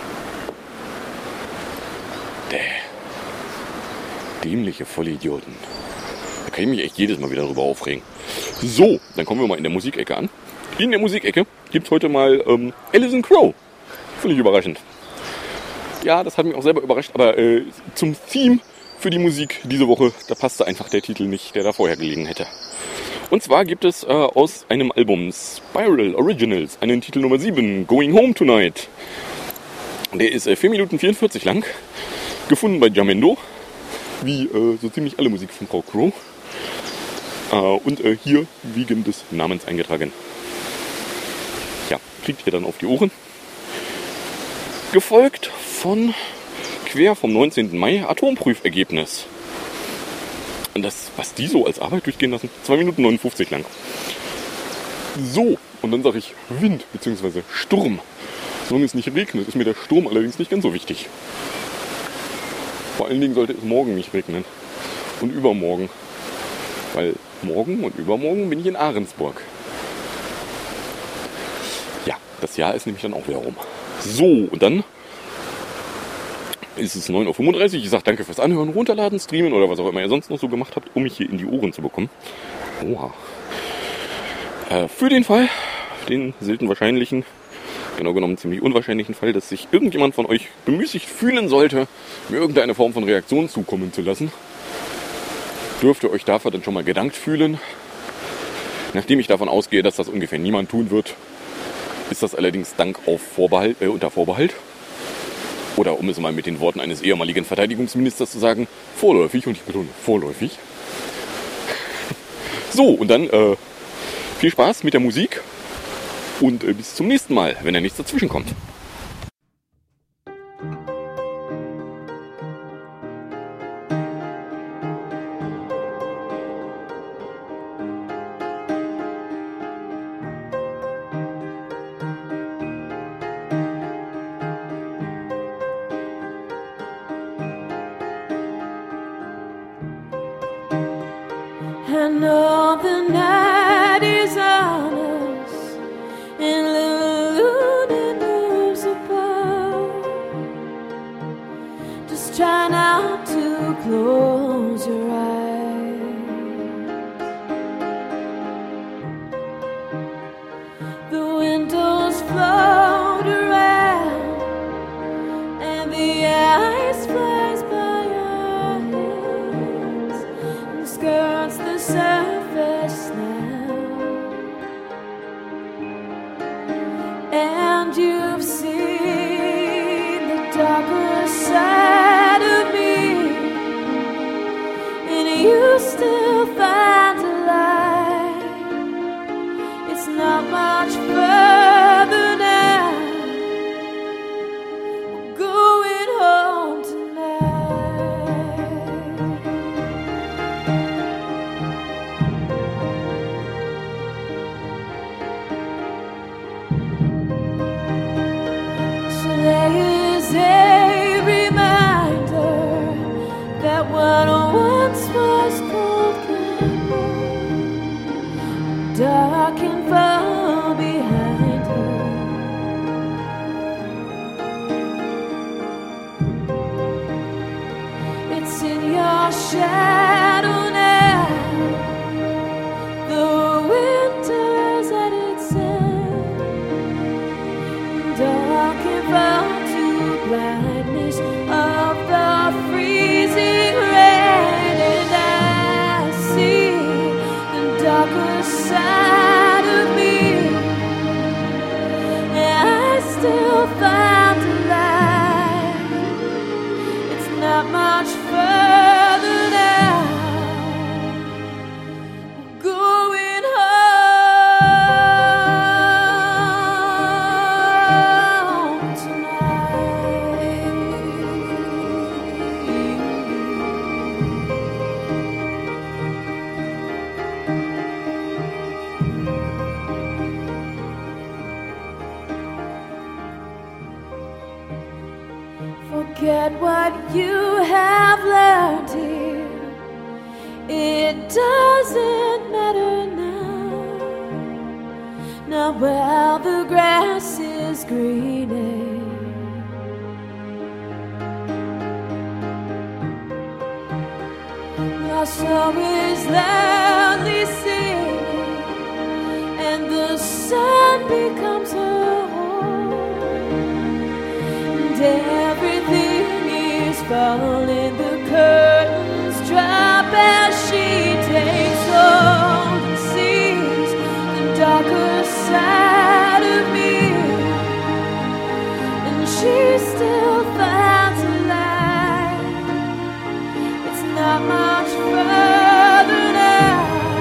Dämliche Vollidioten. Da kann ich mich echt jedes Mal wieder darüber aufregen. So, dann kommen wir mal in der Musikecke an. In der Musikecke gibt es heute mal Alison Krauss. Völlig überraschend. Ja, das hat mich auch selber überrascht, aber zum Theme für die Musik diese Woche, da passte einfach der Titel nicht, der da vorher gelegen hätte. Und zwar gibt es aus einem Album Spiral Originals einen Titel Nummer 7, Going Home Tonight. Der ist 4 Minuten 44 lang, gefunden bei Jamendo, wie so ziemlich alle Musik von Frau Krauss. Und hier wegen des Namens eingetragen. Ja, kriegt ihr dann auf die Ohren. Gefolgt von quer vom 19. Mai Atomprüfergebnis. Und das, was die so als Arbeit durchgehen lassen, 2 Minuten 59 lang. So, und dann sage ich Wind bzw. Sturm. Solange es nicht regnet, ist mir der Sturm allerdings nicht ganz so wichtig. Vor allen Dingen sollte es morgen nicht regnen. Und übermorgen. Weil morgen und übermorgen bin ich in Ahrensburg. Ja, das Jahr ist nämlich dann auch wieder rum. So, und dann ist es 9:35 Uhr. Ich sage danke fürs Anhören, runterladen, streamen oder was auch immer ihr sonst noch so gemacht habt, um mich hier in die Ohren zu bekommen. Oha. Für den Fall, den selten wahrscheinlichen, genau genommen ziemlich unwahrscheinlichen Fall, dass sich irgendjemand von euch bemüßigt fühlen sollte, mir irgendeine Form von Reaktion zukommen zu lassen, dürft ihr euch dafür dann schon mal gedankt fühlen. Nachdem ich davon ausgehe, dass das ungefähr niemand tun wird, ist das allerdings unter Vorbehalt. Oder um es mal mit den Worten eines ehemaligen Verteidigungsministers zu sagen, vorläufig, und ich betone vorläufig. So, und dann viel Spaß mit der Musik und bis zum nächsten Mal, wenn da nichts dazwischen kommt. And all the night is on us, and the luna moves above. Just try not to close your eyes. The windows float around, and the ice flies by our heads and skirts the surface now. And you've seen the darker side of me, and you still find a light. It's not much further now. We're going home tonight. So there is a reminder that what once was cold can move, dark and far behind her. It's in your shadow now. The winter's at its end, dark and far to blindness of the freezing rain. And I see the darker side of me, and I still find a light. It's not much further now. We're going home tonight. Forget what you have learned here. It doesn't matter now. Now while the grass is greener, our song is loudly singing, and the sun becomes her home, and everything is falling. The curtains drop as she takes hold and sees the darker side of me, and she still finds a light. It's not much further now.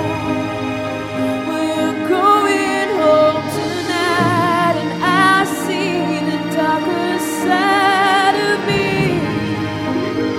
We're going home tonight, and I see the darker side of me.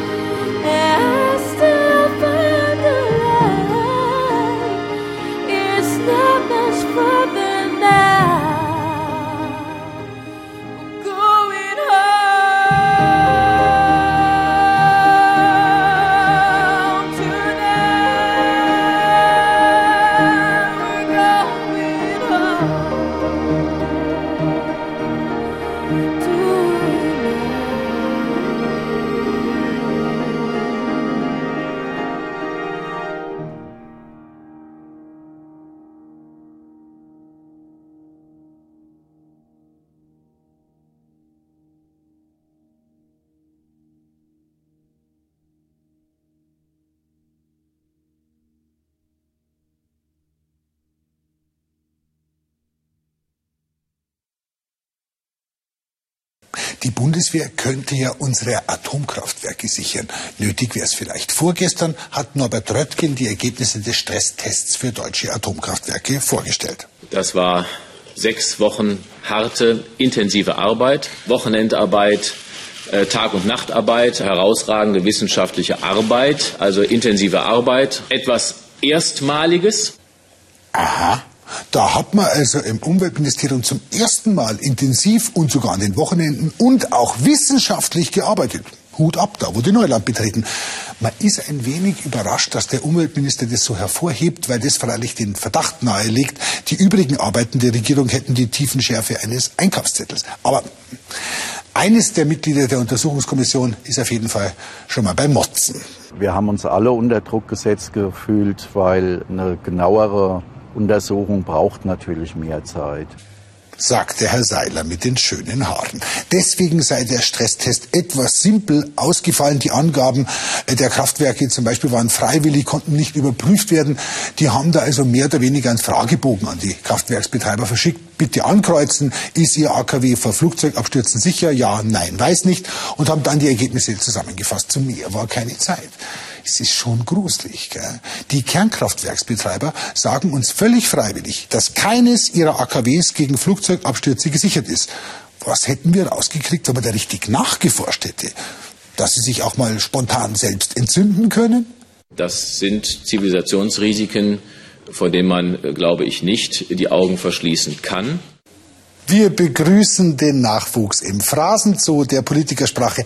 Die Bundeswehr könnte ja unsere Atomkraftwerke sichern. Nötig wäre es vielleicht. Vorgestern hat Norbert Röttgen die Ergebnisse des Stresstests für deutsche Atomkraftwerke vorgestellt. Das war 6 Wochen harte, intensive Arbeit, Wochenendarbeit, Tag- und Nachtarbeit, herausragende wissenschaftliche Arbeit, also intensive Arbeit, etwas Erstmaliges. Aha. Da hat man also im Umweltministerium zum ersten Mal intensiv und sogar an den Wochenenden und auch wissenschaftlich gearbeitet. Hut ab, da wurde Neuland betreten. Man ist ein wenig überrascht, dass der Umweltminister das so hervorhebt, weil das freilich den Verdacht nahelegt, die übrigen Arbeiten der Regierung hätten die Tiefenschärfe eines Einkaufszettels. Aber eines der Mitglieder der Untersuchungskommission ist auf jeden Fall schon mal beim Motzen. Wir haben uns alle unter Druck gesetzt gefühlt, weil eine genauere Untersuchung braucht natürlich mehr Zeit, sagte Herr Seiler mit den schönen Haaren. Deswegen sei der Stresstest etwas simpel ausgefallen. Die Angaben der Kraftwerke zum Beispiel waren freiwillig, konnten nicht überprüft werden. Die haben da also mehr oder weniger einen Fragebogen an die Kraftwerksbetreiber verschickt. Bitte ankreuzen, ist Ihr AKW vor Flugzeugabstürzen sicher? Ja, nein, weiß nicht. Und haben dann die Ergebnisse zusammengefasst. Zu mehr war keine Zeit. Es ist schon gruselig, gell? Die Kernkraftwerksbetreiber sagen uns völlig freiwillig, dass keines ihrer AKWs gegen Flugzeugabstürze gesichert ist. Was hätten wir rausgekriegt, wenn man da richtig nachgeforscht hätte? Dass sie sich auch mal spontan selbst entzünden können? Das sind Zivilisationsrisiken, vor denen man, glaube ich, nicht die Augen verschließen kann. Wir begrüßen den Nachwuchs im Phrasenzoo der Politikersprache.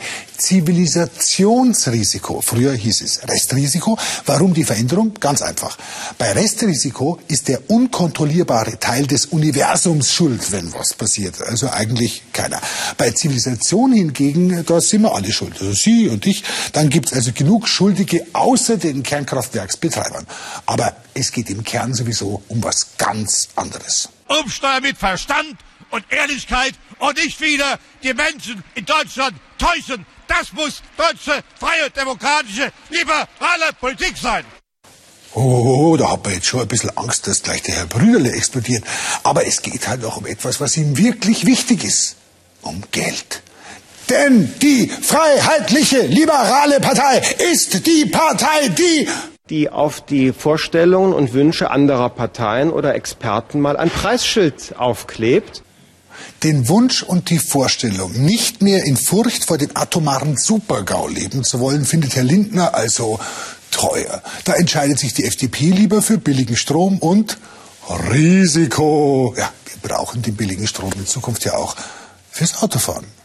Zivilisationsrisiko. Früher hieß es Restrisiko. Warum die Veränderung? Ganz einfach. Bei Restrisiko ist der unkontrollierbare Teil des Universums schuld, wenn was passiert. Also eigentlich keiner. Bei Zivilisation hingegen, da sind wir alle schuld. Also Sie und ich. Dann gibt's also genug Schuldige außer den Kernkraftwerksbetreibern. Aber es geht im Kern sowieso um was ganz anderes. Umsteuern mit Verstand und Ehrlichkeit und nicht wieder die Menschen in Deutschland täuschen. Das muss deutsche, freie, demokratische, liberale Politik sein. Oh, da hat man jetzt schon ein bisschen Angst, dass gleich der Herr Brüderle explodiert. Aber es geht halt auch um etwas, was ihm wirklich wichtig ist. Um Geld. Denn die Freiheitliche Liberale Partei ist die Partei, die auf die Vorstellungen und Wünsche anderer Parteien oder Experten mal ein Preisschild aufklebt. Den Wunsch und die Vorstellung, nicht mehr in Furcht vor dem atomaren Supergau leben zu wollen, findet Herr Lindner also teuer. Da entscheidet sich die FDP lieber für billigen Strom und Risiko. Ja, wir brauchen den billigen Strom in Zukunft ja auch fürs Autofahren.